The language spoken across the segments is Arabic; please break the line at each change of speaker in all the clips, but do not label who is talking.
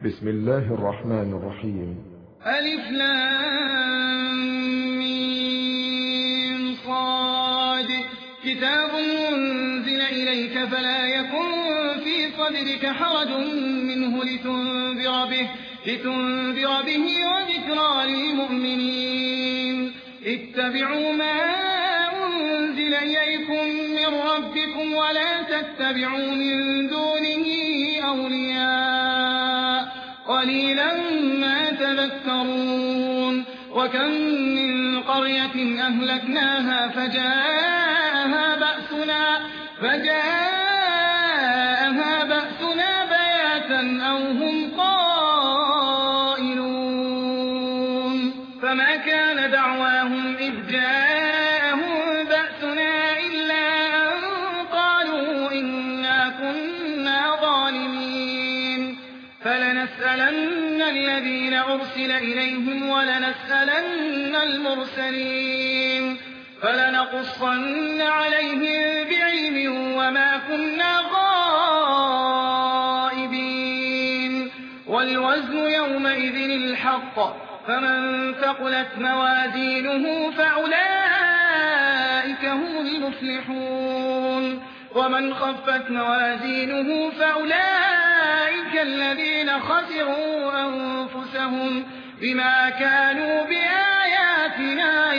بسم الله الرحمن الرحيم.
ألف لام ميم صاد. كتاب أنزل إليك فلا يكن في صدرك حرج منه لتنذر به وذكرى للمؤمنين. اتبعوا ما أنزل إليكم من ربكم ولا تتبعوا من دونه أولياء قليلا ما تذكرون. وكم من قرية أهلكناها فجاءها بأسنا بياتا أو هم قائلون. فما كان دعواهم إذ جاءهم بأسنا إلا أن قالوا إنا كنا ظالمين. فلنسألن الذين أرسل إليهم ولنسألن المرسلين. فلنقصن عليهم بعلم وما كنا غائبين. والوزن يومئذ الحق. فمن ثقلت موازينه فأولئك هم المفلحون. ومن خفت موازينه فأولئك الذين خسروا أنفسهم بما كانوا بآياتنا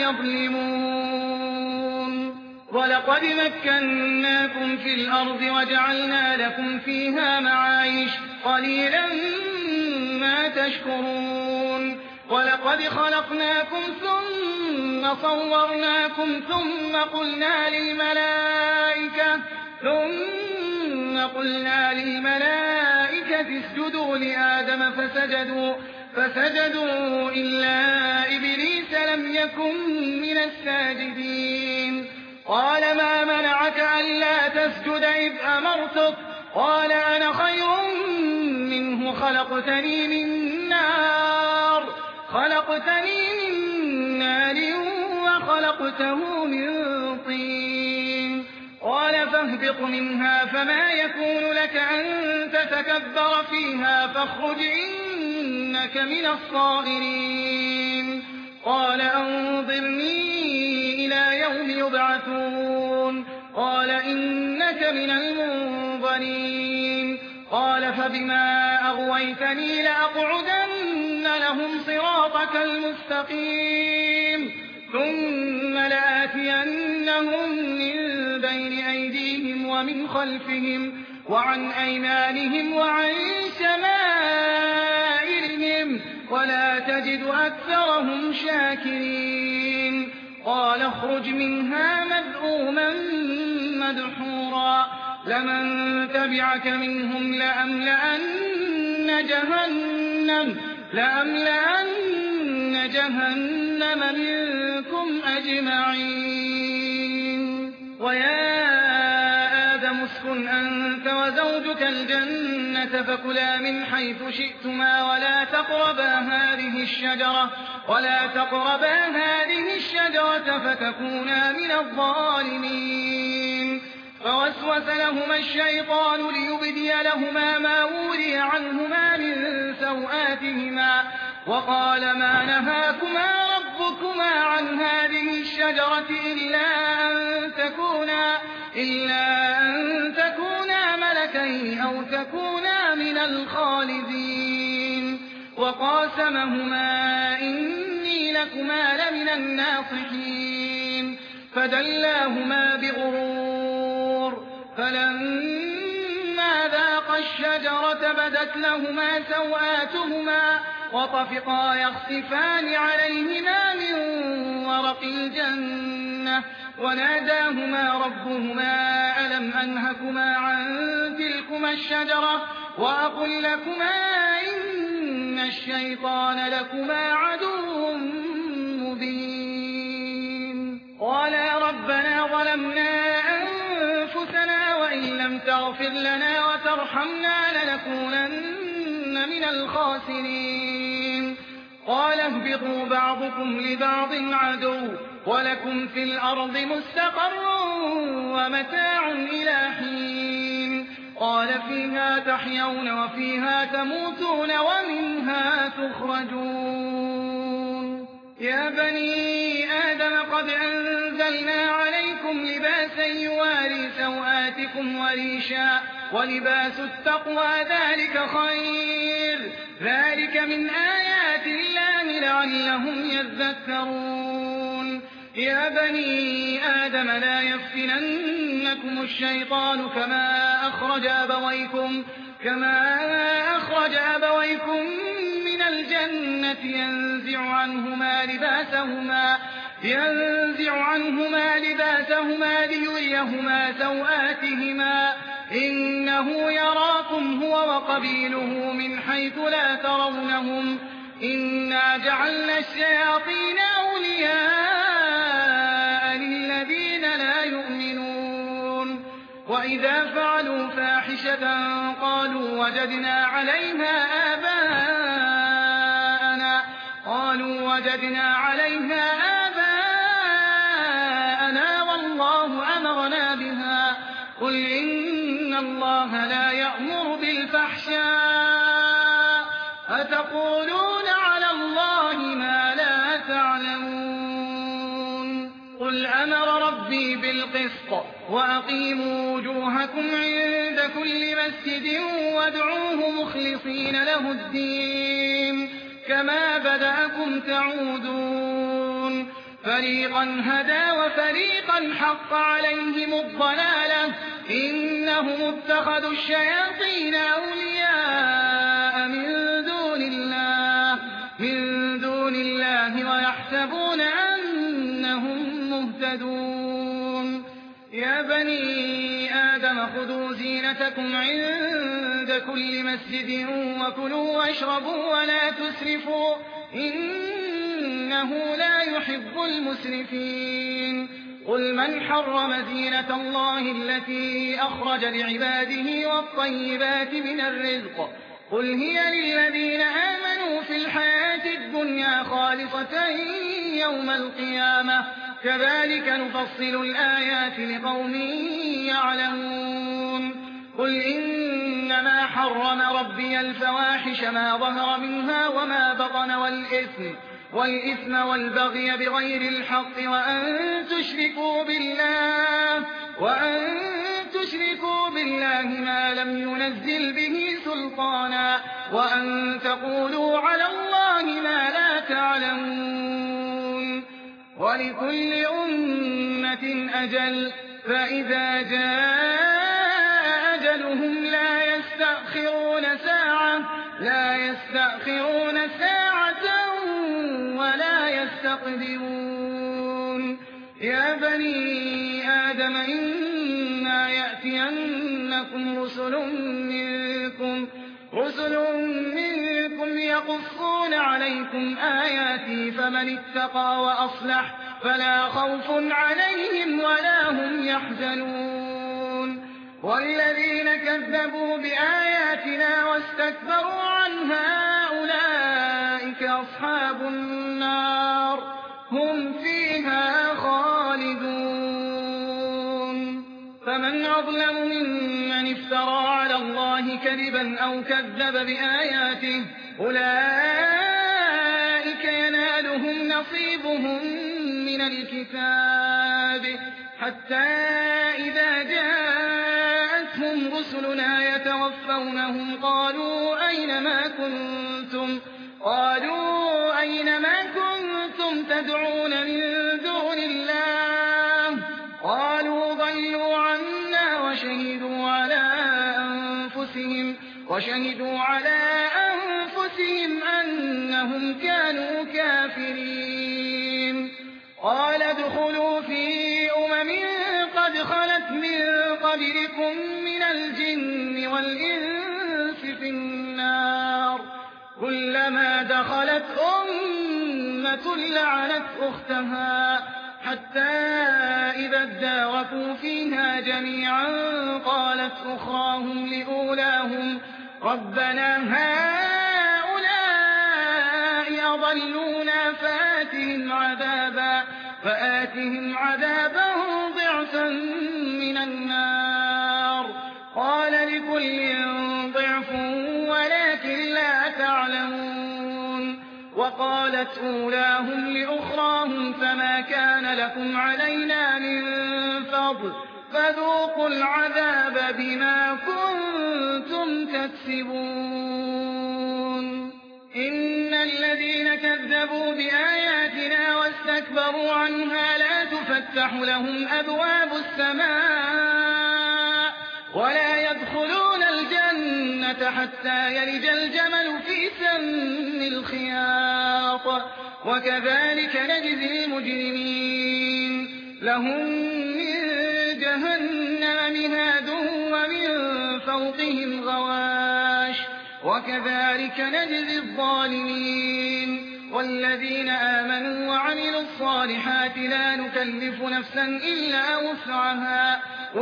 يظلمون. ولقد مكناكم في الأرض وجعلنا لكم فيها معايش قليلا ما تشكرون. ولقد خلقناكم ثم صورناكم ثم قلنا للملائكة اسجدوا لآدم فسجدوا إلا إبليس لم يكن من الساجدين. قال ما منعك ألا تسجد إذ أمرتك؟ قال أنا خير منه خلقتني من نار وخلقته من طين. قال فاهبط منها فما يكون لك أن تتكبر فيها فاخرج إنك من الصاغرين. قال أنظرني إلى يوم يبعثون. قال إنك من المنظرين. قال فبما أغويتني لأقعدن لهم صراطك المستقيم ثم لآتينهم من بين أيديهم ومن خلفهم وعن أيمانهم وعن شمائلهم ولا تجد أكثرهم شاكرين. قال اخرج منها مذءوما مدحورا لمن تبعك منهم لأملأن جهنم منكم أجمعين. ويا آدم اسكن أنت وزوجك الجنة فكلا من حيث شئتما ولا تقربا هذه الشجرة فتكونا من الظالمين. فوسوس لهما الشيطان ليبدي لهما ما وري عنهما من سوآتهما وقال ما نهاكما ربكما عن هذه الشجرة إلا أن تكونا ملكين أو تكونا من الخالدين. وقاسمهما إني لكما لمن الناصحين. فدلاهما بغرور فلما ذاقا الشجرة بدت لهما سوآتهما وطفقا يخصفان عليهما من ورق الجنة وناداهما ربهما ألم أنهكما عن تلكما الشجرة وأقل لكما إن الشيطان لكما عدو مبين. قالا ربنا ظلمنا أنفسنا وإن لم تغفر لنا وترحمنا لنكونن من الخاسرين. قال اهبطوا بعضكم لبعض عدو ولكم في الأرض مستقر ومتاع إلى حين. قال فيها تحيون وفيها تموتون ومنها تخرجون يا بني آدم قد أنزلنا عليكم لباسا يواري سوآتكم وريشا ولباس التقوى ذلك خير ذلك من آيات الله لعلهم يذكرون يا بني آدم لا يفتننكم الشيطان كما أخرج أبويكم من الجنة ينزع عنهما لباسهما ليريهما سوآتهما إنه يراكم هو وقبيله من حيث لا ترونهم إنا جعلنا الشياطين أولياء للذين لا يؤمنون وإذا فعلوا فاحشة قالوا وجدنا عليها آباءنا والله أمرنا بها قل إن الله لا يأمر بالفحشاء أتقولون على الله ما لا تعلمون قل أمر ربي بالقسط وأقيموا وجوهكم عند كل مسجد وادعوه مخلصين له الدين كما بدأكم تعودون فريقا هدى وفريقا حق عليهم الضلالة إنهم اتخذوا الشياطين أولياء من دون الله ويحسبون أنهم مهتدون يا بني آدم خذوا زينتكم عند كل مسجد وكلوا واشربوا ولا تسرفوا إنه لا يحب المسرفين قل من حرم زينة الله التي أخرج لعباده والطيبات من الرزق قل هي للذين آمنوا في الحياة الدنيا خالصة يوم القيامة كذلك نفصل الآيات لقوم يعلمون قل إنما حرم ربي الفواحش ما ظهر منها وما بطن والإثم والبغي بغير الحق وأن تشركوا بالله ما لم ينزل به سلطانا وأن تقولوا على الله ما لا تعلمون ولكل أمة أجل فإذا جاء أجلهم لا يستأخرون ساعة ولا يستقدمون يا بني آدم إنا يأتينكم رسل منكم يقصون عليكم آياتي فمن اتقى وأصلح فلا خوف عليهم ولا هم يحزنون والذين كذبوا بآياتنا واستكبروا عنها أولئك أصحاب النار هم فيها خالدون فمن أظلم ممن افترى على الله كذبا أو كذب بآياته أولئك ينالهم نصيبهم من الكتاب حتى إذا جاءتهم رسلنا يتوفونهم قالوا أين ما كنتم تدعون من دون الله قالوا ضلوا عنا وشهدوا على أنفسهم أنهم كانوا كافرين قال ادخلوا في قد خلت من قبلكم من الجن والإنس في النار كلما دخلت أمة لعنت أختها حتى إذا اداركوا فيها جميعا قالت أخراهم لأولاهم ربنا هؤلاء أضلونا فآتهم عذابا ضعفا من النار قال لكل لكل ضعف ولكن لا تعلمون. وقالت أولاهم لأخراهم فما كان لكم علينا من فضل فذوقوا العذاب بما كنتم تكسبون. إن الذين كذبوا بآياتنا واستكبروا عنها لا تفتح لهم أبواب السماء ولا يدخلون الجنة حتى يلج الجمل في سم الخياط وكذلك نجزي المجرمين. لهم من جهنم مهاد ومن فوقهم غواش وكذلك نجزي الظالمين. والذين آمنوا وعملوا الصالحات لا نكلف نفسا إلا وسعها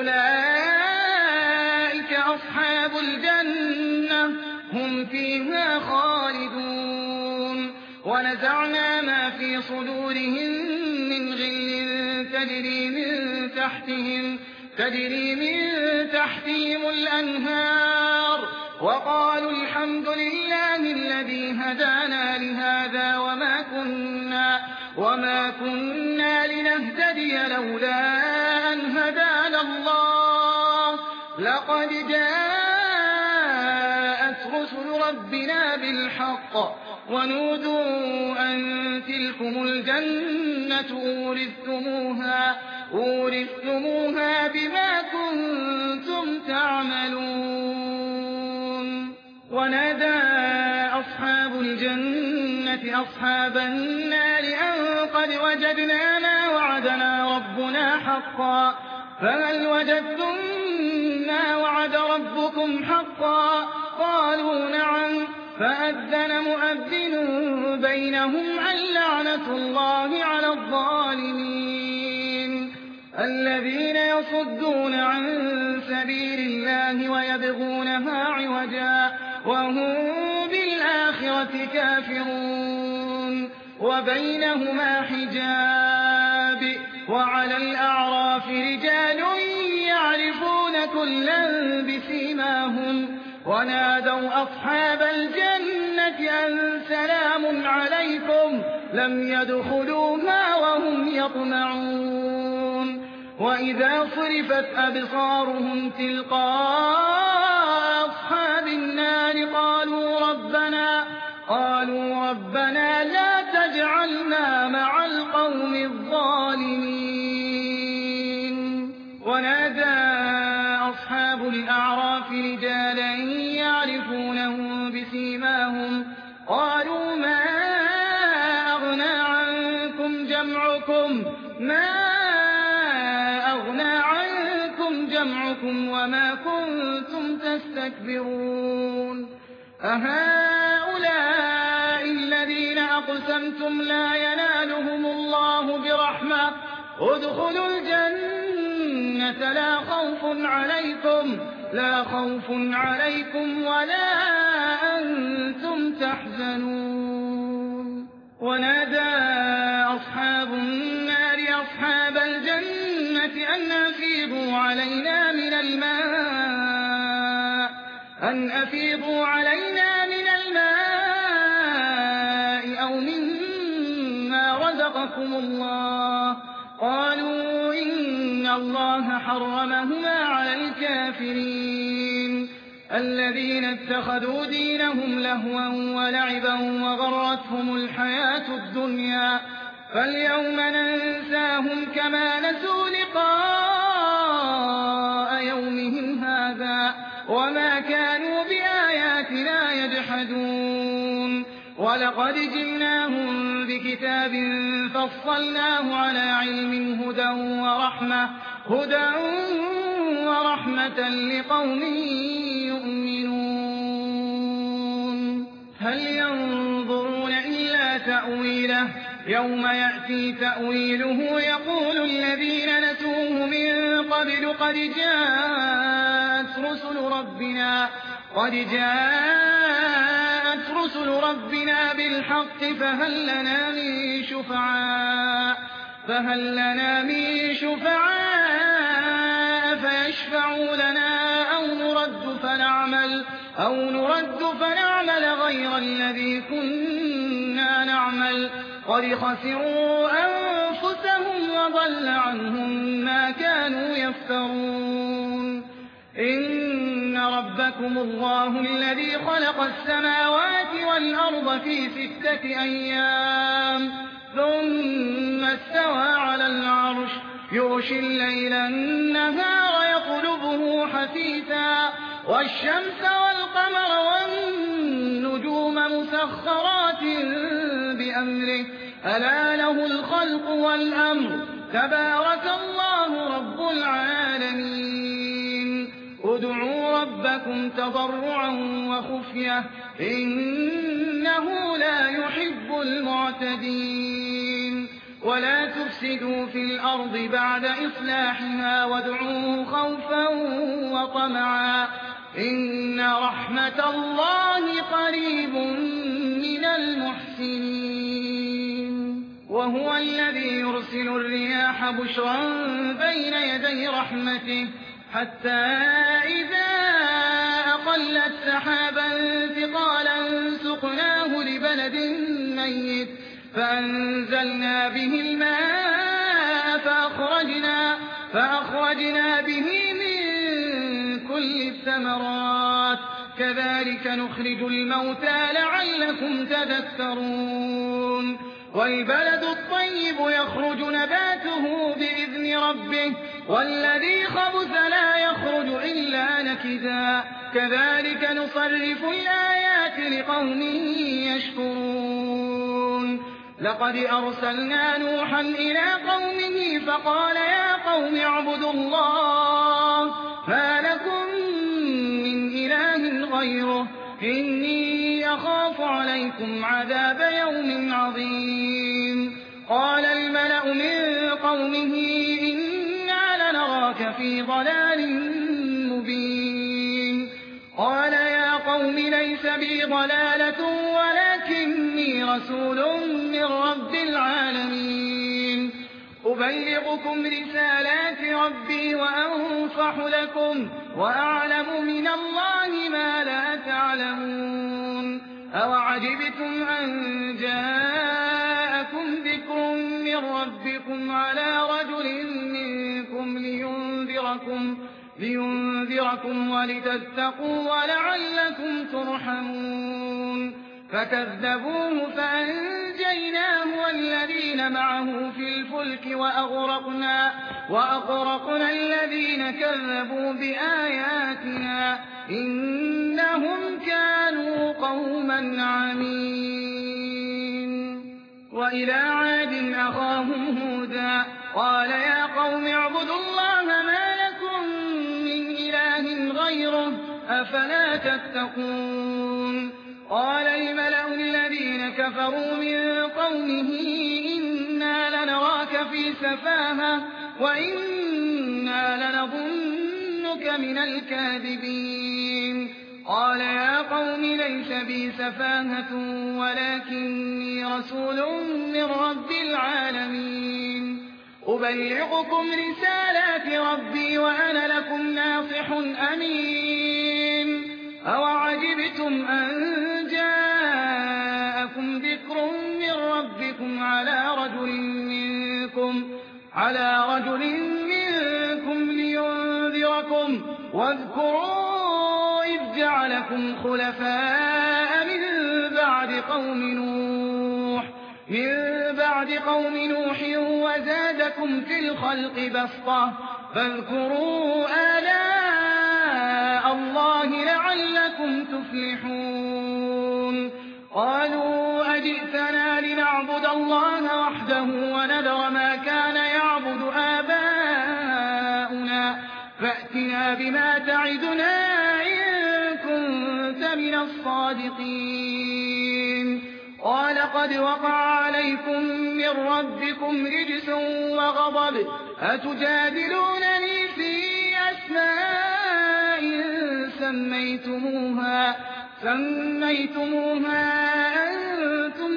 أولئك أصحاب الجنة هم فيها خالدون. ونزعنا ما في صدورهم من غل تجري من تحتهم الأنهار وقالوا الحمد لله الذي هدانا لهذا وما كنا لنهتدي لولا أن هدانا الله لقد جاءت رسل ربنا بالحق ونودوا أن تلكم الجنة أورثتموها بما كنتم تعملون. ونادى أصحاب الجنة أصحاب النار أن قد وجدنا ما وعدنا ربنا حقا فهل وجدتم ما وعد ربكم حقا قالوا نعم فأذن مؤذن بينهم أن لعنة الله على الظالمين الذين يصدون عن سبيل الله ويبغونها عوجا وهم بالآخرة كافرون. وبينهما حجاب وعلى الأعراف رجال يعرفون كلا بسيماهم ونادوا أصحاب الجنة أن سلام عليكم لم يدخلوها وهم يطمعون. وإذا صرفت أبصارهم تلقاء أصحاب النار قالوا ربنا لا تجعلنا مع القوم الظالمين. ونادى أصحاب الأعراف رجالا يعرفونهم بسيماهم قالوا ما أغنى عنكم جمعكم وما كنتم تستكبرون. أهؤلاء الذين أقسمتم لا ينالهم الله برحمة ادخلوا الجنة لا خوف عليكم ولا أنتم تحزنون. ونادى أصحاب النار أصحاب الجنة أن أفيضوا علينا من الماء أو مما رزقكم الله قالوا إن الله حرمهما على الكافرين الذين اتخذوا دينهم لهوا ولعبا وغرتهم الحياة الدنيا فاليوم ننساهم كما نسوا لقاء يومهم هذا وما كانوا بآياتنا يجحدون. ولقد جئناهم بكتاب فصلناه على علم هدى ورحمة لقوم يؤمنون. هل ينظرون إلا تأويله يوم يأتي تأويله يقول الذين نسوه من قبل قد جاءت رسل ربنا بالحق فهل لنا من شفعاء فيشفعوا لنا أو نرد نرد فنعمل غير الذي كنا نعمل قد خسروا أنفسهم وضل عنهم ما كانوا يفترون إن ربكم الله الذي خلق السماوات والأرض في 6 أيام ثم استوى على العرش يغشي الليل النهار يطلبه حثيثا والشمس والقمر والنجوم مسخرات بأمره ألا له الخلق والأمر تبارك الله رب العالمين ادعوا ربكم تضرعا وخفية إنه لا يحب المعتدين ولا تفسدوا في الأرض بعد إصلاحها وادعوه خوفا وطمعا إن رحمة الله قريب من المحسنين وهو الذي يرسل الرياح بشرا بين يدي رحمته حتى إذا أقلت سحابا ثقالا سقناه لبلد ميت فأنزلنا به الماء فأخرجنا به من كل الثمرات كذلك نخرج الموتى لعلكم تذكرون والبلد الطيب يخرج نباته بإذن ربه والذي خبث لا يخرج إلا نكدا كذلك نصرف الآيات لقوم يشكرون لقد أرسلنا نوحا إلى قومه فقال يا قوم اعبدوا الله ما لكم من إله غيره إني أخاف عليكم عذاب يوم عظيم قال الملأ من قومه إنا لنراك في ضلال مبين قال يا قوم ليس بي ضلالة ولكني رسول من رب العالمين أبلغكم رسالات ربي وأنصح لكم وأعلم من الله ما لا تعلمون أوعجبتم أن جاءكم ذكر من ربكم على رجل منكم لينذركم ولتتقوا ولعلكم ترحمون فكذبوه فأنجيناه والذين معه في الفلك وأغرقنا الذين كذبوا بآياتنا إنهم كانوا قوما عمين وإلى عاد أخاهم هودا قال يا قوم اعبدوا الله ما لكم من إله غيره أفلا تتقون قال الملأ الذين كفروا من قومه إنا لنراك في سفاهة وإنا لنظنك من الكاذبين قال يا قوم ليس بي سفاهة ولكني رسول من رب العالمين أبلغكم رسالات ربي وأنا لكم ناصح أمين أوعجبتم أن جاءكم ذكر من ربكم على رجل منكم لينذركم واذكروا إذ جعلكم خلفاء من بعد قوم نوح وزادكم في الخلق بسطة فاذكروا آلاء الله لعلكم تفلحون قالوا أجئتنا لنعبد الله وحده ونذر ما كان يعبد آباؤنا فأتنا بما تعدنا إن كنت من الصادقين قال قد وقع عليكم من ربكم رجس وغضب أتجادلونني في أسماء سميتموها أنتم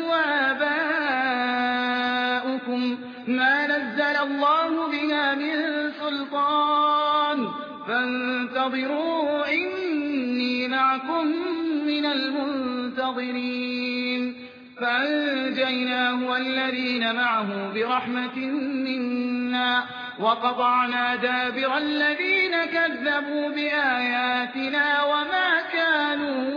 وآباؤكم ما نزل الله بها من سلطان فانتظروا إني معكم من المنتظرين فأنجيناه والذين معه برحمة منا وقطعنا دابر الذين كذبوا بآياتنا وما كانوا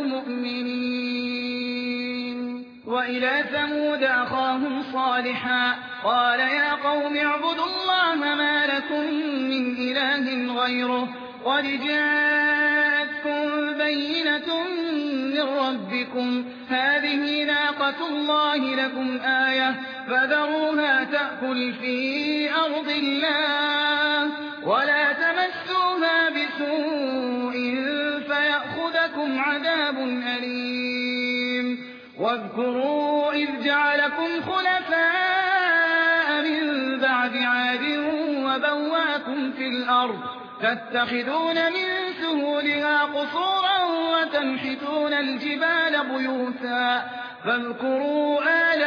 مؤمنين. وإلى ثمود أخاهم صالحا قال يا قوم اعبدوا الله ما لكم من إله غيره قد جاءتكم بينة من ربكم هذه ناقة الله لكم آية فذروها تأكل في أرض الله ولا تمسوها بسوء فيأخذكم عذاب أليم. واذكروا إذ جعلكم خلفاء من بعد عاد وبواكم في الأرض تتخذون من سهولها قصورا وتنحتون الجبال بيوتا فاذكروا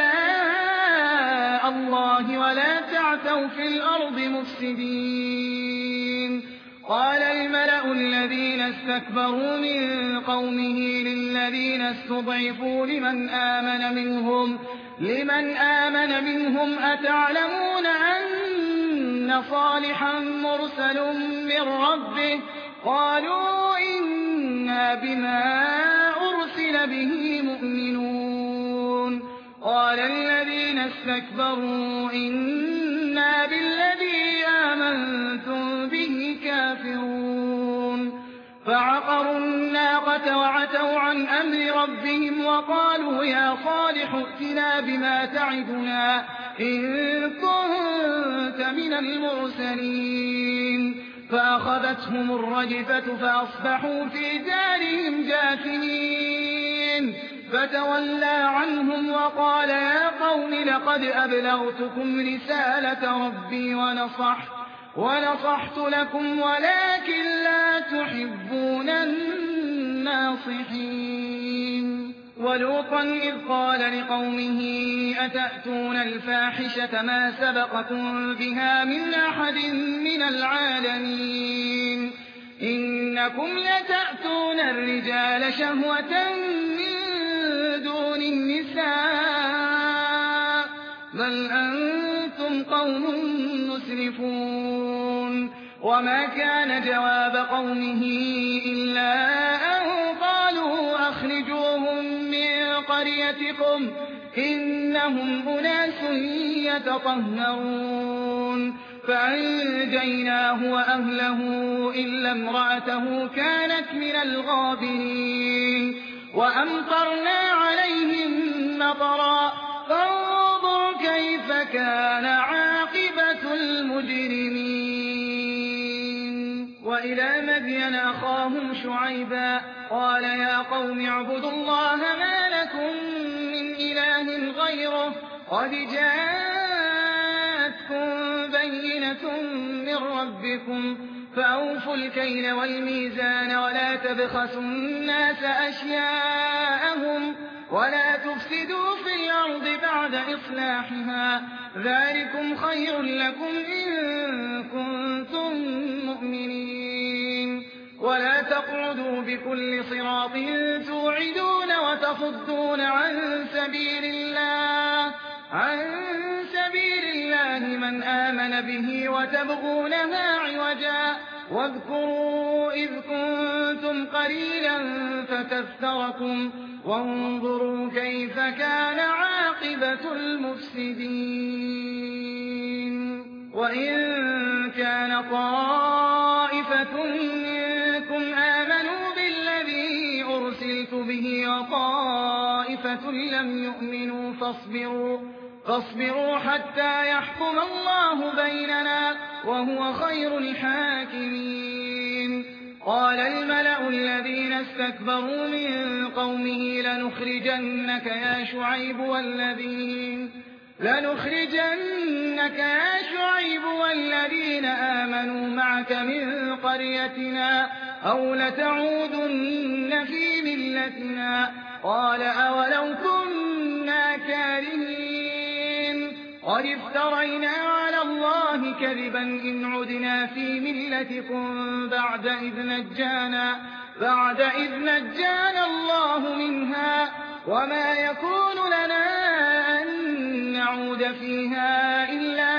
آلاء الله ولا تعثوا في الأرض مفسدين. قال الملأ الذين استكبروا من قومه للذين استضعفوا لمن آمن منهم أتعلمون أن صالحا مرسل من ربه قالوا إنا بما أرسل به مؤمنون. قال الذين استكبروا إنا بالذي آمنتم به كافرون. فعقروا الناقة وعتوا عن أمر ربهم وقالوا يا صالح ائتنا بما تعدنا إن كنت من المرسلين. فأخذتهم الرجفة فأصبحوا في دارهم جاثمين. فتولى عنهم وقال يا قوم لقد أبلغتكم رسالة ربي ونصحت لكم ولكن لا تحبون الناصحين. ولوطا إذ قال لقومه أتأتون الفاحشة ما سبقكم بها من أحد من العالمين إنكم لتأتون الرجال شهوة من دون النساء بل أنتم قوم مسرفون. وما كان جواب قومه إلا أن قالوا أخرجوهم من قريتكم إنهم أناس يتطهرون. فأنجيناه وأهله إلا امرأته كانت من الغابرين. وأمطرنا عليهم مطرا فانظر كيف كان عاقبة المجرمين. وإلى مدين أخاهم شعيبا قال يا قوم اعبدوا الله ما لكم من إله غيره قد جاءتكم بينة من ربكم فأوفوا الكيل والميزان ولا تبخسوا الناس أشياءهم ولا تفسدوا في الأرض بعد إصلاحها ذلكم خير لكم إن كنتم مؤمنين. ولا تقعدوا بكل صراط توعدون وتصدون عن سبيل الله من آمن به وتبغونها عوجا واذكروا إذ كنتم قليلا فكثركم وانظروا كيف كان عاقبة المفسدين. وإن كان طائفة منكم آمنوا بالذي أرسلت به وطائفة لم يؤمنوا فاصبروا حتى يحكم الله بيننا وهو خير الحاكمين. قال الملأ الذين استكبروا من قومه لنخرجنك يا شعيب والذين آمنوا معك من قريتنا أو لتعودن في ملتنا قال أولو كنا كارهين قد افترينا على الله كذبا إن عدنا في ملتكم بعد إذ نجانا بعد إذ نجانا الله منها وما يكون لنا أن نعود فيها إلا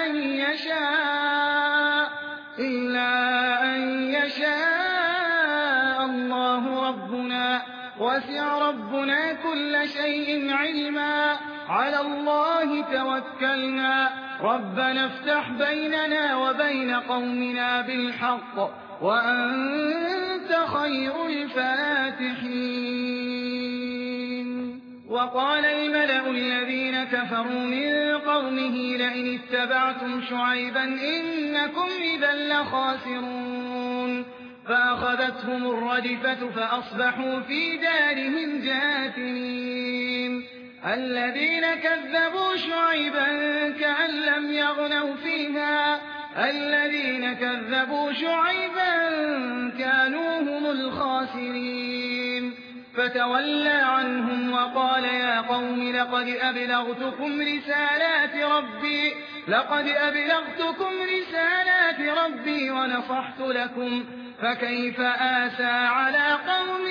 أن يشاء الله ربنا وسع ربنا كل شيء علما على الله توكلنا ربنا افتح بيننا وبين قومنا بالحق وأنت خير الفاتحين. وقال الملأ الذين كفروا من قومه لئن اتبعتم شعيبا إنكم إذا لخاسرون فأخذتهم الرجفة فأصبحوا في دارهم جاثمين. الذين كذبوا شعيبا كأن لم يغنوا فيها الذين كذبوا شعيبا كانوا هم الخاسرين. فتولى عنهم وقال يا قوم لقد أبلغتكم رسالات ربي ونصحت لكم فكيف آسى على قوم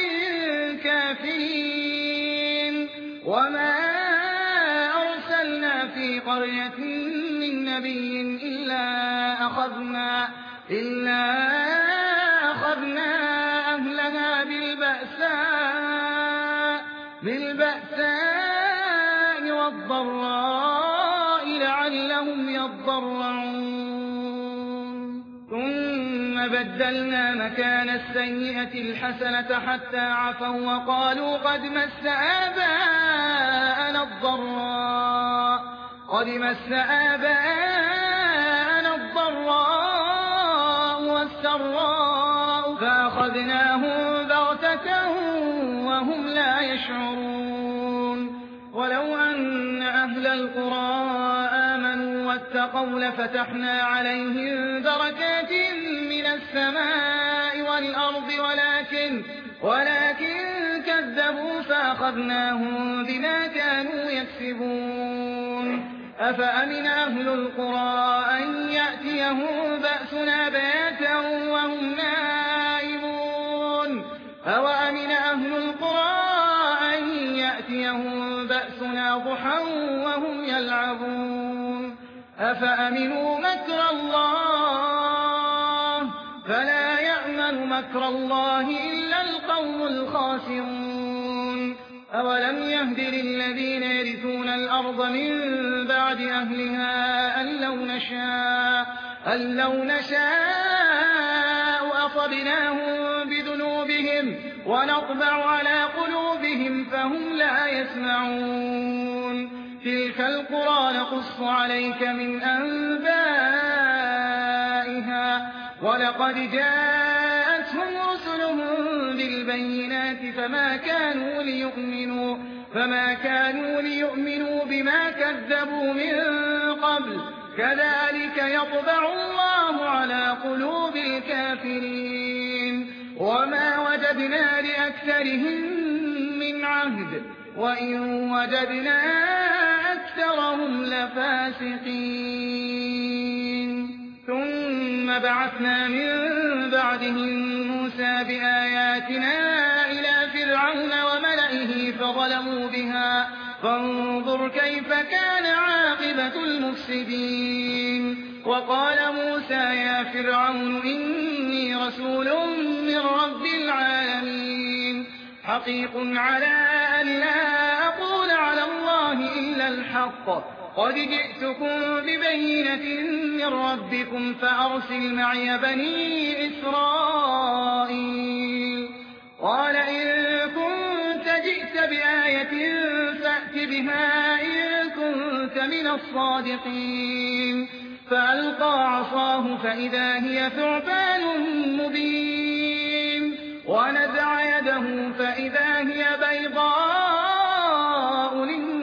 كافرين. وما أرسلنا في قرية من نبي إلا أخذنا أهلها بالبأساء والضراء لعلهم يضرعون. ثم بدلنا مكان السيئة الحسنة حتى عفوا وقالوا قد مس آباءنا الضراء والسراء فأخذناهم بغتة وهم لا يشعرون. ولو أن أهل القرى آمنوا واتقوا لفتحنا عليهم بركات من السماء والأرض ولكن كذبوا فأخذناهم بما كانوا يكسبون. أفأمن أهل القرى أن يأتيهم بأسنا بياتا وهم نائمون أوأمن أهل القرى أن يأتيهم بأسنا ضحى وهم يلعبون. أفأمنوا مكر الله فلا يأمن مكر الله إلا القوم الخاسرون. أولم يهد للذين يرثون الأرض من بعد أهلها أن لو نشاء أصبناهم بذنوبهم ونطبع على قلوبهم فهم لا يسمعون. تلك القرى نقص عليك من أنبائها ولقد جاءتهم رسلهم بالبينات فما كانوا ليؤمنوا بما كذبوا من قبل كذلك يطبع الله على قلوب الكافرين. وما وجدنا لأكثرهم من عهد وإن وجدنا أكثرهم لفاسقين. ثم بعثنا من بعدهم موسى بآياتنا إلى فرعون وملئه فظلموا بها فانظر كيف كان عاقبة المفسدين. وقال موسى يا فرعون إني رسول من رب العالمين حقيق على أن لا أقول على الله إلا الحق قد جئتكم ببينة من ربكم فأرسل معي بني إسرائيل. قال إن كنت جئت بآية فأت بها إن كنت من الصادقين. فألقى عصاه فإذا هي ثعبان مبين ونزع يده فإذا هي بيضاء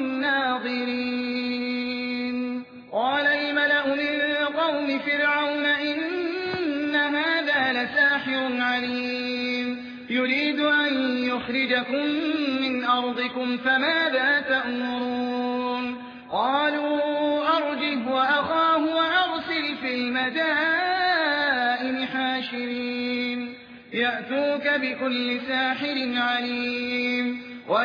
للناظرين. قال الملأ من قوم فرعون إن هذا لساحر عليم يريد أن يخرجكم من أرضكم فماذا تأمرون. قالوا أرجه وأخاه وأرسل في المدائن حاشرين يأتوك يأتوك بكل ساحر عليم.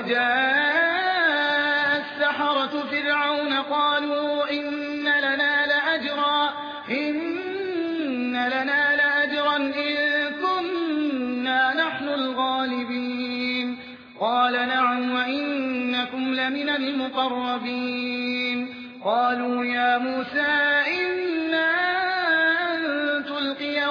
وجاء السحرة فرعون قالوا إن لنا لأجرا إن كنا نحن الغالبين. قال نعم وإنكم لمن المقربين. قالوا يا موسى إنا أن تلقي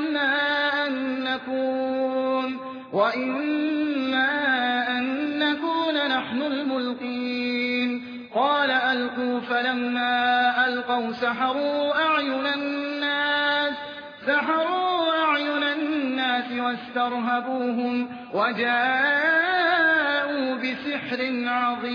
وإنا أن نكون نحن الملقين. قال ألقوا فلما ألقوا سحروا أعين الناس واسترهبوهم وجاءوا بسحر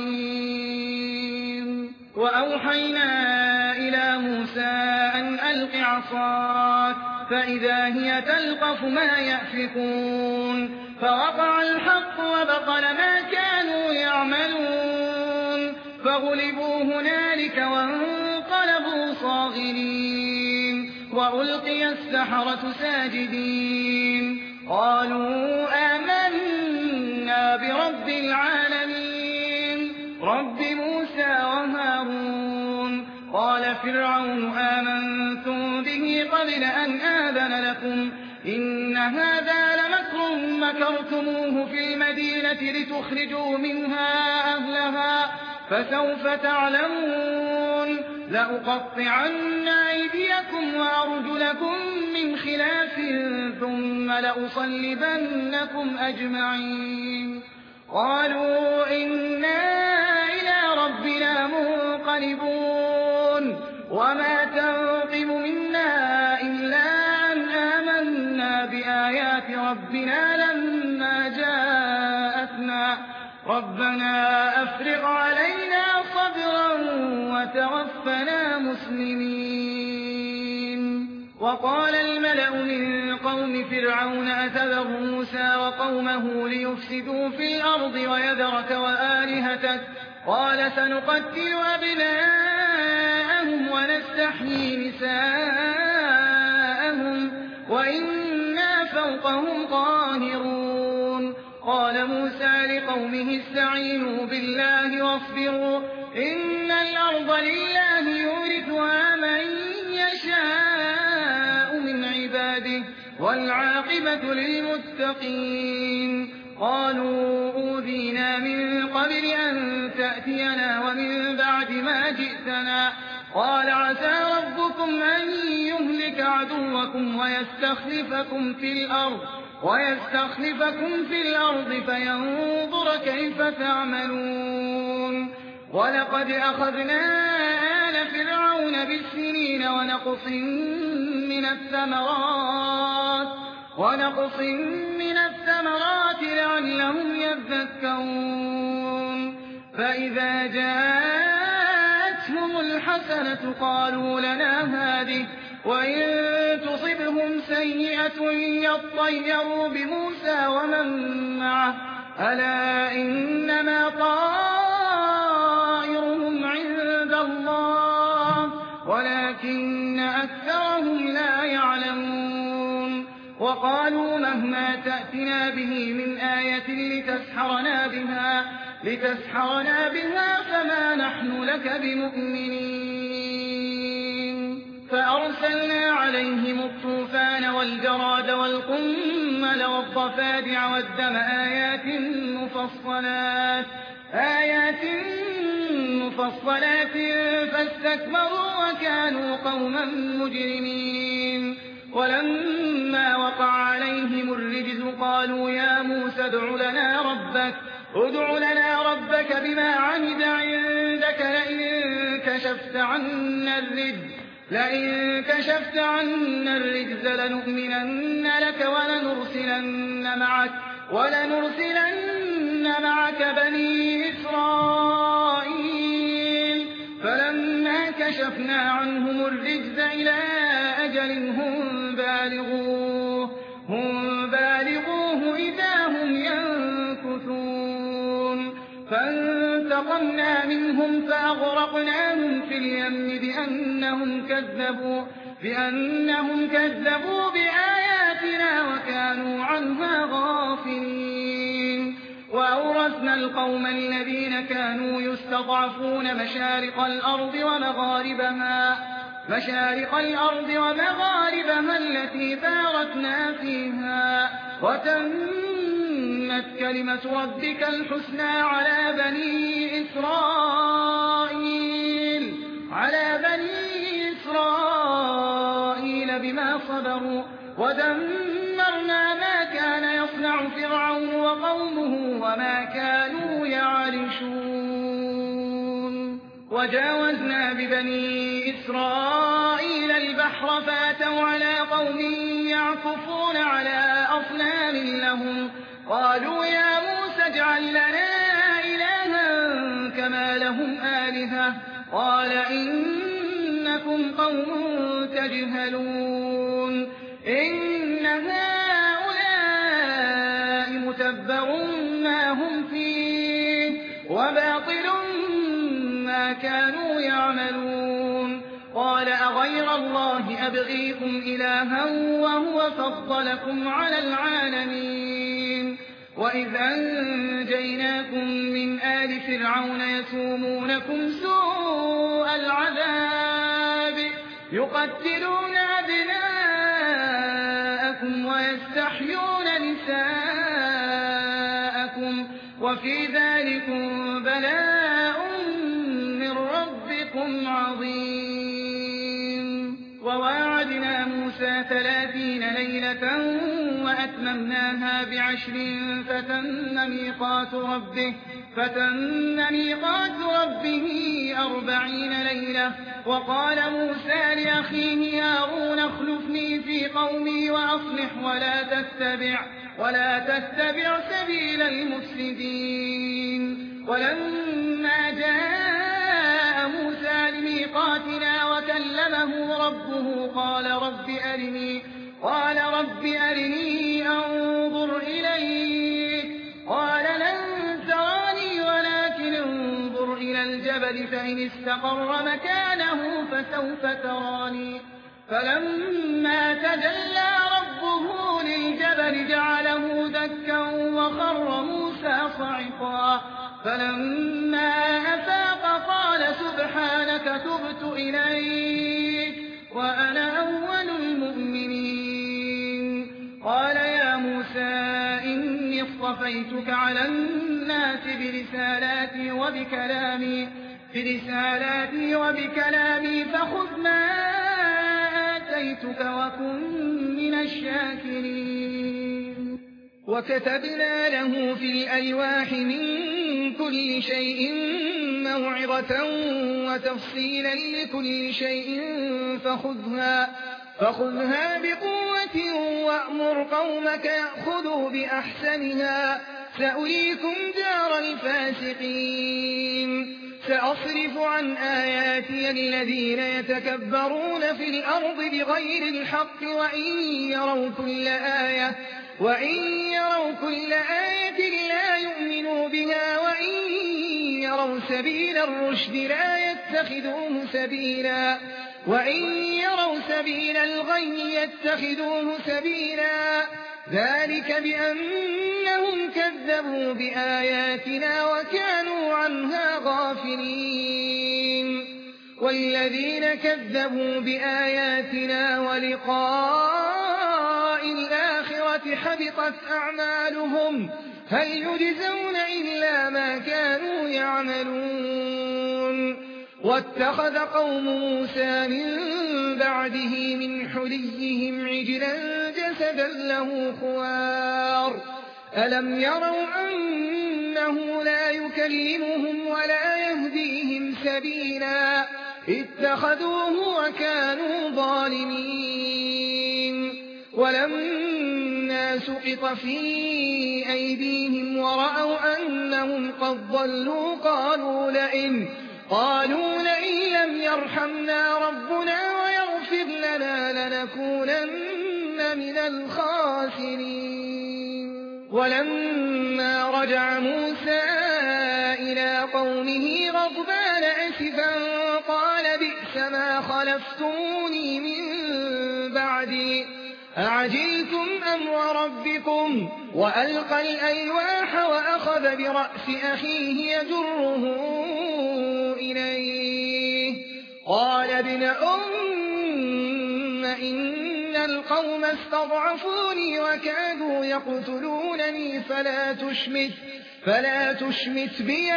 عظيم. وأوحينا إلى موسى أن ألق عصاك فإذا هي تلقف ما يأفكون. فوقع الحق وبطل ما كانوا يعملون فغلبوا هنالك وانقلبوا صاغرين. وألقي السحرة ساجدين قالوا آمنا برب العالمين رب موسى وهارون. قال فرعون آمنتم به قبل أن آذن لكم إن هذا لمكر مكرتموه في المدينة لتخرجوا منها أهلها فسوف تعلمون. لأقطعن أيديكم وأرجلكم من خلاف ثم لأصلبنكم أجمعين. قالوا إنا إلى ربنا منقلبون وما تنقم منا إلا أن آمنا بآيات ربنا لما جاءتنا ربنا أفرغ علينا صبرا وتوفنا مسلمين. وقال الملأ من قوم فرعون أتذر موسى وقومه ليفسدوا في الأرض ويذرك وآلهتك قال سنقتل أبناءهم ونستحيي نساءهم وإنا فوقهم قاهرون. قال موسى لقومه استعينوا بالله واصبروا إن الأرض لله يورثها من يشاء من عباده والعاقبة للمتقين. قالوا أوذينا من قبل أن تأتينا ومن بعد ما جئتنا قال عسى ربكم أن يهلك عدوكم ويستخلفكم في الأرض فينظر كيف تعملون. ولقد أخذنا آل فرعون بالسنين ونقص من الثمرات لعلهم يذكرون. فإذا جاءتهم الحسنة قالوا لنا هذه وإن تصبهم سيئة يطيروا بموسى ومن معه ألا إنما طائرهم عند الله ولكن أكثرهم لا يعلمون. وقالوا مهما تأتنا به من آية لتسحرنا بها فما نحن لك بمؤمنين. فأرسلنا عليهم الطوفان والجراد والقمل والضفادع والدم آيات مفصلات فاستكبروا وكانوا قوما مجرمين. ولما وقع عليهم الرجز قالوا يا موسى ادع لنا ربك بما عهد عندك لئن كشفت عنا الرجز لنؤمنن لك ولنرسلن معك بني إسرائيل. فلما كشفنا عنهم الرجز إلى أجل هم بالغوه إذا هم ينكثون. فانتقمنا منهم فأغرقناهم في اليم بأنهم كذبوا بآياتنا آياتنا وكانوا عنها غافلين وأورثنا القوم الذين كانوا يستضعفون مشارق الأرض ومغاربها التي باركنا فيها وتمت كلمة ربك الحسنى على بني إسرائيل بما صبروا ودمرنا ما كان يصنع فرعون وقومه وما كانوا يعرشون وجاوزنا ببني إسرائيل البحر فأتوا على قوم يعكفون على أصنام لهم قالوا يا موسى اجعل لنا إلها كما لهم آلهة قال إنكم قوم تجهلون إن هؤلاء متبر ما هم فيه وباطل ما كانوا يعملون قال أغير الله أبغيكم إلها وهو فضلكم على العالمين وإذ أنجيناكم من آل فرعون يسومونكم سوء العذاب يقتلون أبناءكم ويستحيون نساءكم وفي ذلكم بلاء من ربكم عظيم وواعدنا موسى 30 ليلة وأتممناها ب10 فتم ميقات ربه 40 ليلة وقال موسى لأخيه هارون اخلفني في قومي وأصلح ولا تتبع سبيل المفسدين ولما جاء موسى لميقاتنا وكلمه ربه قال رب أرني أنظر إليك قال لن تراني ولكن انظر إلى الجبل فإن استقر مكانه فسوف تراني فلما تجلى ربه للجبل جعله دكا وخر موسى صعقا فلما أفاق قال سبحانك تبت إليك وأنا أول المؤمنين قال يا موسى إني اصطفيتك على الناس برسالاتي وبكلامي فخذ ما آتيتك وكن من الشاكرين وكتبنا له في الألواح من كل شيء موعظة وتفصيلا لكل شيء فخذها بقوة وأمر قومك يأخذوا بأحسنها سأريكم دار الفاسقين سأصرف عن آياتي الذين يتكبرون في الأرض بغير الحق وإن يروا كل آية لا يؤمنوا بها وإن يروا سبيل الرشد لا يتخذوه سبيلا وإن يروا سبيل الغي يتخذوه سبيلا ذلك بأنهم كذبوا بآياتنا وكانوا عنها غافلين والذين كذبوا بآياتنا ولقاء الآخرة حبطت أعمالهم هل يجزون إلا ما كانوا يعملون واتخذ قوم موسى من بعده من حليهم عجلا جسدا له خوار ألم يروا أنه لا يكلمهم ولا يهديهم سبيلا اتخذوه وكانوا ظالمين ولما سقط في أيديهم ورأوا أنهم قد ضلوا قالوا لئن لم يرحمنا ربنا ويغفر لنا لنكونن من الخاسرين ولما رجع موسى إلى قومه غضبان أسفا قال بئس ما خلفتموني من بعدي أعجلتم أمر ربكم وألقى الألواح وأخذ برأس أخيه يجره إليه قال ابن إن القوم استضعفوني وكادوا يقتلونني فلا تشمت بي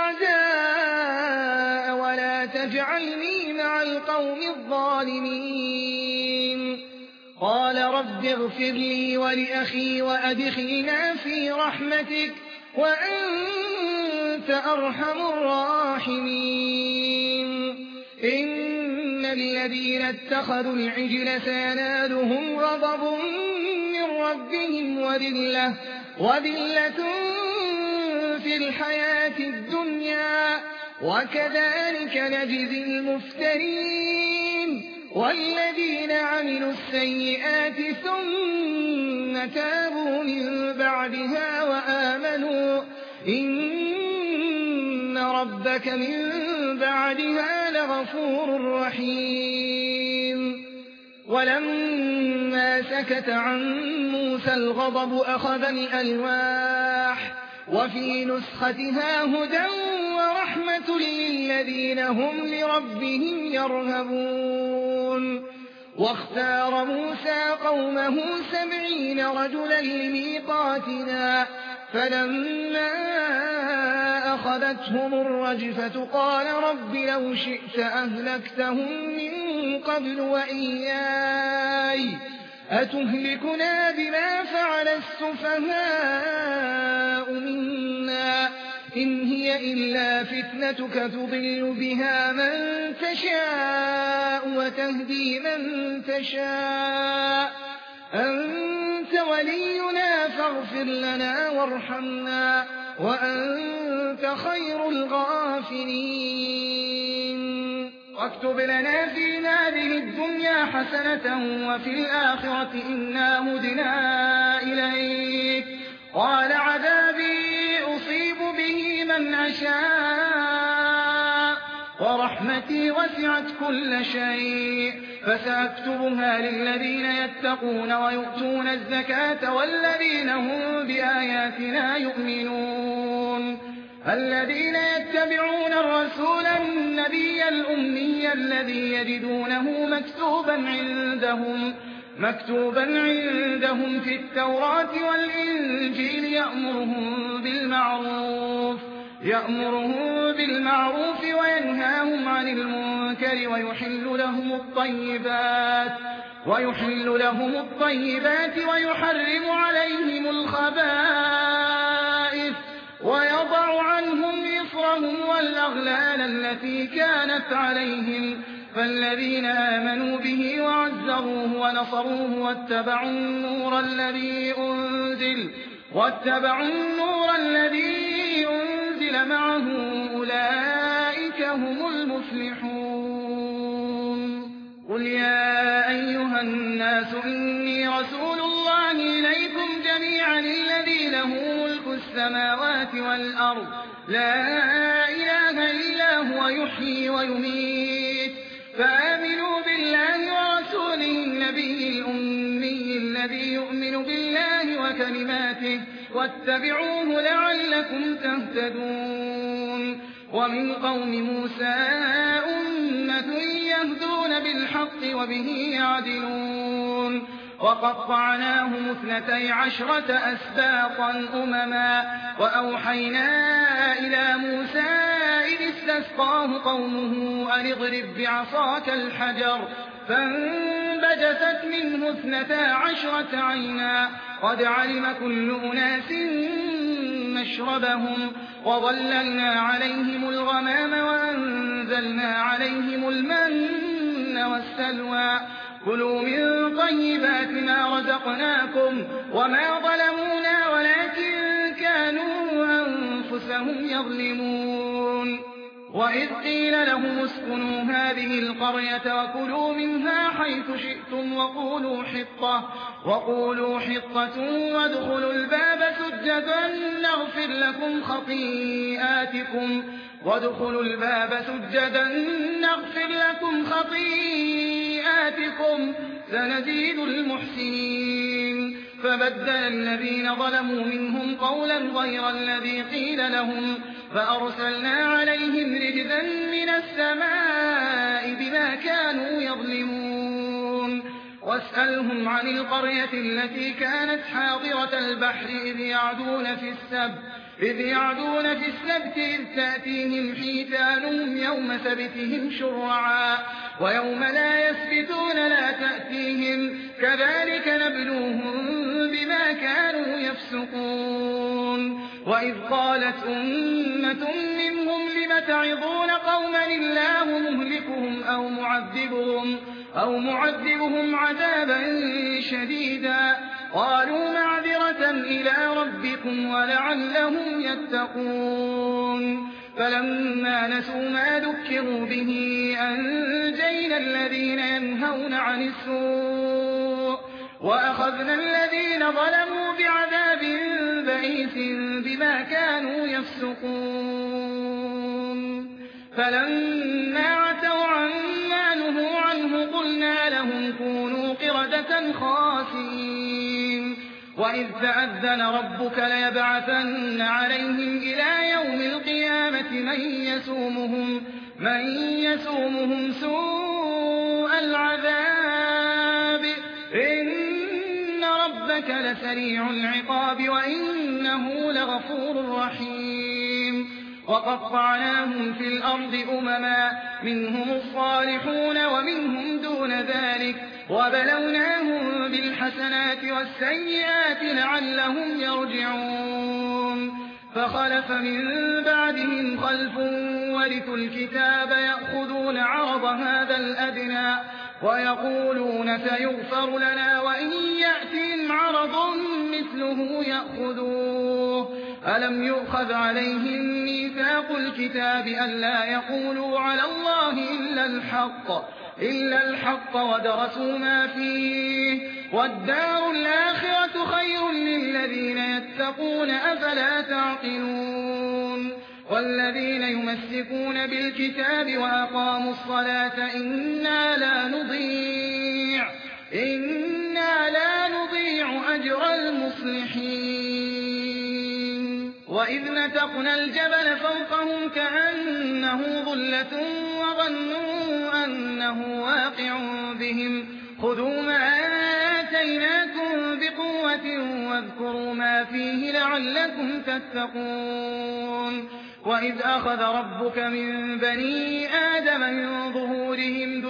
الأعداء ولا تجعلني مع القوم الظالمين قال رب اغفر لي ولأخي وأدخلنا في رحمتك وأنت أرحم الراحمين إن الذين اتخذوا العجل سينالهم غضب من ربهم وذلة في الحياة الدنيا وكذلك نجزي المفترين والذين عملوا السيئات ثم تابوا من بعدها وآمنوا إن ربك من بعدها لغفور رحيم ولما سكت عن موسى الغضب أخذ الألواح وفي نسختها هدى ورحمة للذين هم لربهم يرهبون واختار موسى قومه 70 رجلا لميقاتنا فلما أخذتهم الرجفة قال رب لو شئت أهلكتهم من قبل وإياي أتهلكنا بما فعل السفهاء منا إن هي إلا فتنتك تضل بها من تشاء وتهدي من تشاء أنت ولينا فاغفر لنا وارحمنا وأنت خير الغافرين واكتب لنا في هذه الدنيا حسنة وفي الآخرة إنا هدنا إليك قال عذابي أصيب به من أشاء ورحمتي وسعت كل شيء فسأكتبها للذين يتقون ويؤتون الزكاة والذين هم بآياتنا يؤمنون الذين يتبعون الرسول النبي الأمي الذي يجدونه مكتوبا عندهم في التوراة والإنجيل يأمرهم بالمعروف وينهاهم عن المنكر ويحل لهم الطيبات ويحرم عليهم الخبائث ويضع عنهم إصرهم والأغلال التي كانت عليهم فالذين آمنوا به وعزروه ونصروه واتبعوا النور الذي أنزل معه أولئك هم المفلحون قل يا أيها الناس إني رسول الله إليكم جميعا الذي له ملك السماوات والأرض لا إله إلا هو يحيي ويميت فآمنوا بالله ورسوله النبي الأمي الذي يؤمن بالله وكلماته واتبعوه لعلكم تهتدون ومن قوم موسى أمة يهدون بالحق وبه يعدلون وقطعناهم 12 أسباطا أمما وأوحينا إلى موسى إذ استسقاه قومه أن اضرب بعصاك الحجر فانبجست منه 12 عينا قد علم كل أناس مشربهم وظللنا عليهم الغمام وأنزلنا عليهم المن والسلوى كلوا من طيبات ما رزقناكم وما ظلمونا ولكن كانوا أنفسهم يظلمون وإذ قيل لهم اسكنوا هذه القرية وكلوا منها حيث شئتم وقولوا حطة وادخلوا الباب سجدا نغفر لكم خطيئاتكم سنزيد المحسنين فبدل الذين ظلموا منهم قولا غير الذي قيل لهم فأرسلنا عليهم رجزا من السماء بما كانوا يظلمون واسألهم عن القرية التي كانت حاضرة البحر إذ يعدون في السبت إذ تأتيهم حيتانهم يوم سبتهم شرعا ويوم لا يسبتون لا تأتيهم كذلك نبلوهم بما كانوا يفسقون وإذ قالت أمة منهم لم تعظون قوما الله مهلكهم أو معذبهم عذابا شديدا قالوا معذرة إلى ربكم ولعلهم يتقون فلما نسوا ما ذكروا به أنجينا الذين ينهون عن السوء وأخذنا الذين ظلموا بعذاب بئيس بما كانوا يفسقون فلما عتوا عما نهوا عنه قلنا لهم كونوا قردة خاسئين وإذ تأذن ربك ليبعثن عليهم إلى يوم القيامة من يسومهم سوء العذاب إن ربك لسريع العقاب وإنه لغفور رحيم وقطعناهم في الأرض أمما منهم الصالحون ومنهم دون ذلك وبلوناهم بالحسنات والسيئات لعلهم يرجعون فخلف من بعدهم خلف ورثوا الكتاب يأخذون عرض هذا الأدنى ويقولون سيغفر لنا وإن يأتهم عرض مثله يأخذوه ألم يؤخذ عليهم ميثاق الكتاب ألا يقولوا على الله إلا الحق ودرسوا ما فيه والدار الآخرة خير للذين يتقون أفلا تعقلون والذين يمسكون بالكتاب وأقاموا الصلاة إنا لا نضيع أجر المصلحين وإذ نتقنا الجبل فوقهم كأنه ظلة وظنوا أنه واقع بهم خذوا ما آتيناكم بقوة واذكروا ما فيه لعلكم تتقون وإذ أخذ ربك من بني آدم من ظهورهم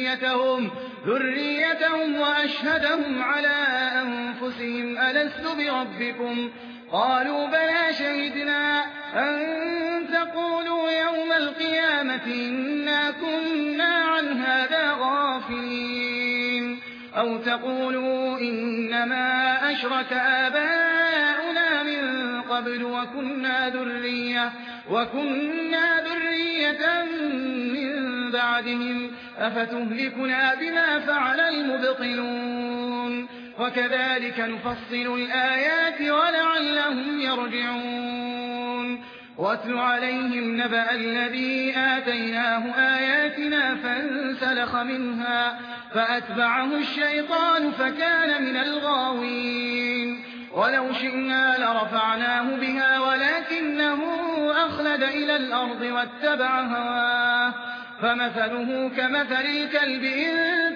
ذريتهم وأشهدهم على أنفسهم ألست بربكم قالوا بلى شهدنا أن تقولوا يوم القيامة إنا كنا عن هذا غافلين أو تقولوا إنما أشرك آباؤنا من قبل وكنا ذرية من بعدهم أفتهلكنا بما فعل المبطلون وكذلك نفصل الآيات ولعلهم يرجعون واتل عليهم نبأ الذي آتيناه آياتنا فانسلخ منها فأتبعه الشيطان فكان من الغاوين ولو شئنا لرفعناه بها ولكنه أخلد إلى الأرض واتبع هواه فمثله كمثل الكلب إن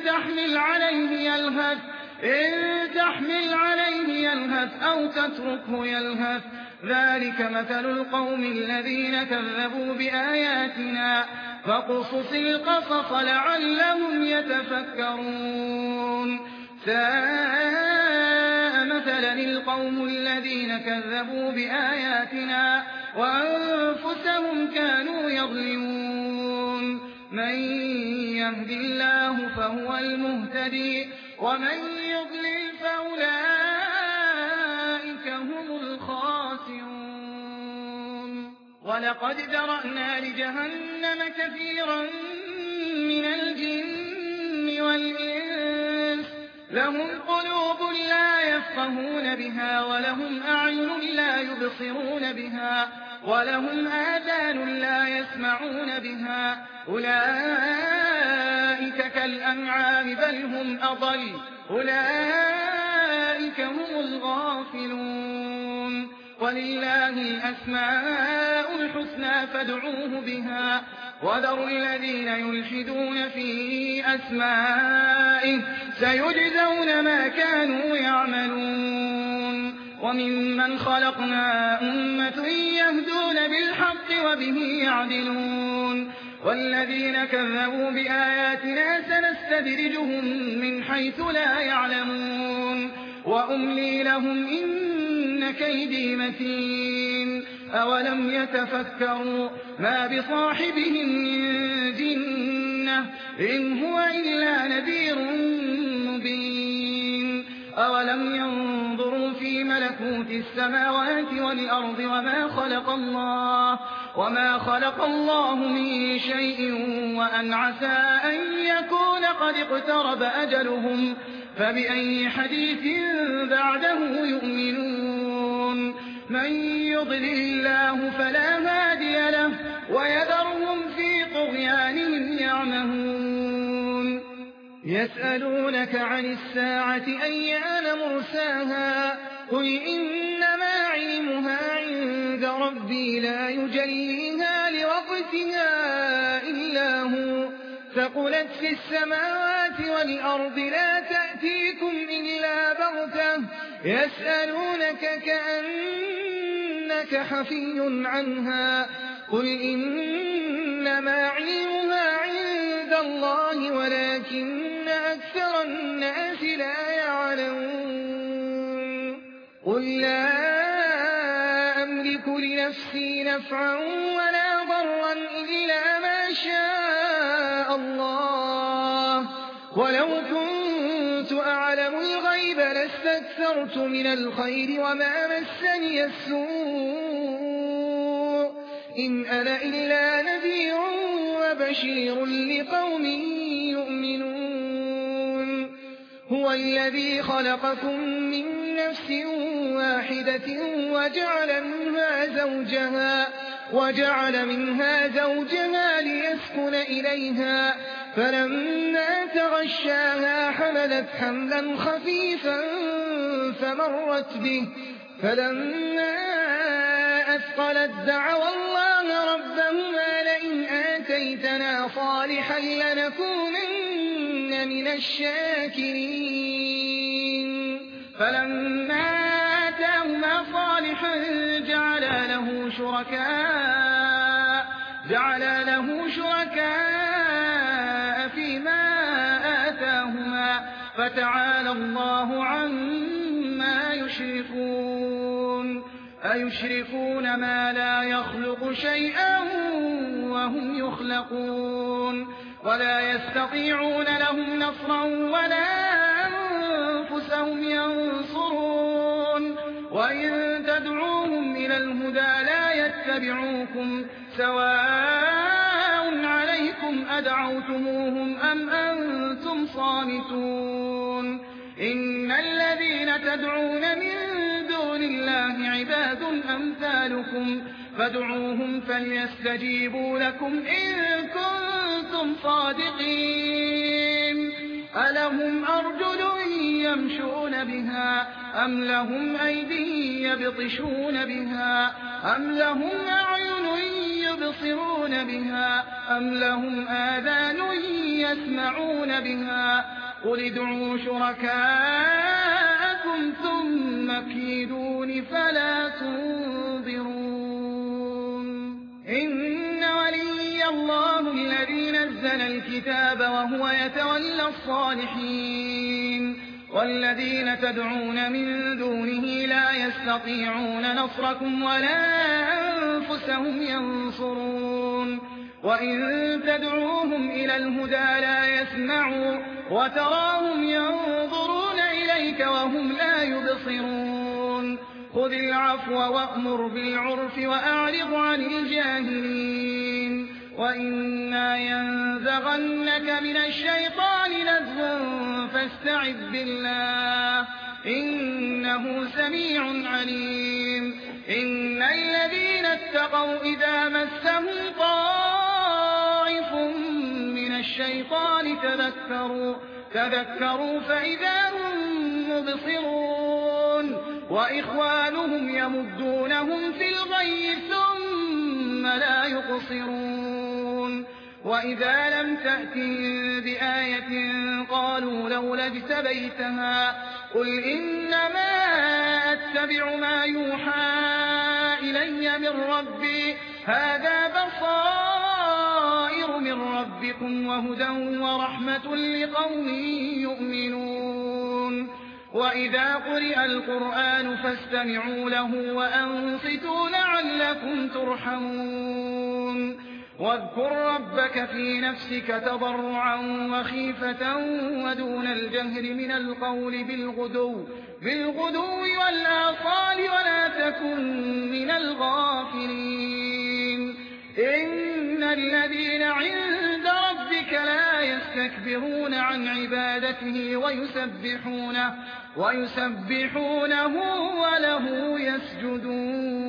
تحمل عليه يلهث أو تتركه يلهث ذلك مثل القوم الذين كذبوا بآياتنا فاقصص القصص لعلهم يتفكرون ساء مثلا القوم الذين كذبوا بآياتنا وأنفسهم كانوا يظلمون من يهد الله فهو المهتدي ومن يضلل فأولئك هم الخاسرون ولقد ذرأنا لجهنم كثيرا من الجن والإنس لهم قلوب لا يفقهون بها ولهم أعين لا يبصرون بها ولهم آذان لا يسمعون بها أولئك كالأنعام بل هم أضل أولئك هم الغافلون ولله الأسماء الحسنى فادعوه بها وذروا الذين يلحدون في أسمائه سيجزون ما كانوا يعملون وممن خلقنا أمة يهدون بالحق وبه يعدلون والذين كذبوا بآياتنا سنستدرجهم من حيث لا يعلمون وأملي لهم إن كيدي متين أولم يتفكروا ما بصاحبهم من جنة إن هو إلا نذير مبين أولم ينظروا في ملكوت السماوات والأرض وما خلق الله من شيء وأن عسى أن يكون قد اقترب أجلهم فبأي حديث بعده يؤمنون من يضلل الله فلا هادي له ويذرهم في طغيانهم يعمهون يسألونك عن الساعة أيان مرساها قل إنما علمها عند ربي لا يجليها لوقتها إلا هو ثقلت في السماوات والأرض لا تأتيكم إلا بغتة يسألونك كأنك حفي عنها قل إنما علمها عند الله ولكن أكثر الناس لا يعلمون قل لا أملك لنفسي نفعا ولا ضرا إلا ما شاء الله ولو كنت أعلم الغيب لاستكثرت من الخير وما مسني السوء إن أنا إلا نذير وبشير لقوم يؤمنون هو الذي خلقكم من نفس واحدة وجعل منها زوجها ليسكن إليها فلما تغشاها حملت حملا خفيفا فمرت به فلما أثقلت دعوا الله ربهما لئن آتيتنا صالحا لنكونن من الشاكرين فلما آتاهما صالحا جعل له شركاء فيما آتاهما فتعالى الله عما يشركون أيشركون ما لا يخلق شيئا وهم يخلقون ولا يستطيعون لهم نصرا ولا أنفسهم ينصرون وإن تدعوهم إلى الهدى لا يتبعوكم سواء عليكم أدعوتموهم أم أنتم صامتون إن الذين تدعون من دون الله عباد أمثالكم فادعوهم فليستجيبوا لكم إن كنتم صادقين ألهم أرجل يمشون بها أم لهم أيدي يبطشون بها أم لهم أعين يبصرون بها أم لهم آذان يسمعون بها قل ادعوا شركاءكم ثم كيدون فلا تنظرون إن ولي الله الذي نزل الكتاب وهو يتولى الصالحين والذين تدعون من دونه لا يستطيعون نصركم ولا أنفسهم ينصرون وإن تدعوهم إلى الهدى لا يسمعوا وتراهم ينظرون إليك وهم لا يبصرون خذ العفو وأمر بالعرف وأعرض عن الجاهلين وإما ينزغنك من الشيطان نزغ فاستعذ بالله إنه سميع عليم إن الذين اتقوا إذا مسهم طائف من الشيطان تذكروا فإذا هم مبصرون وإخوانهم يمدونهم في الغي ثم لا يقصرون وإذا لم تأتهم بآية قالوا لولا اجتبيتها قل إنما أتبع ما يوحى إلي من ربي هذا بصائر من ربكم وهدى ورحمة لقوم يؤمنون وإذا قرئ القرآن فاستمعوا له وأنصتوا لعلكم ترحمون واذكر ربك في نفسك تضرعا وخيفة ودون الجهر من القول بالغدو والآصال ولا تكن من الغافلين إن الذين عند ربك لا يستكبرون عن عبادته ويسبحونه وله يسجدون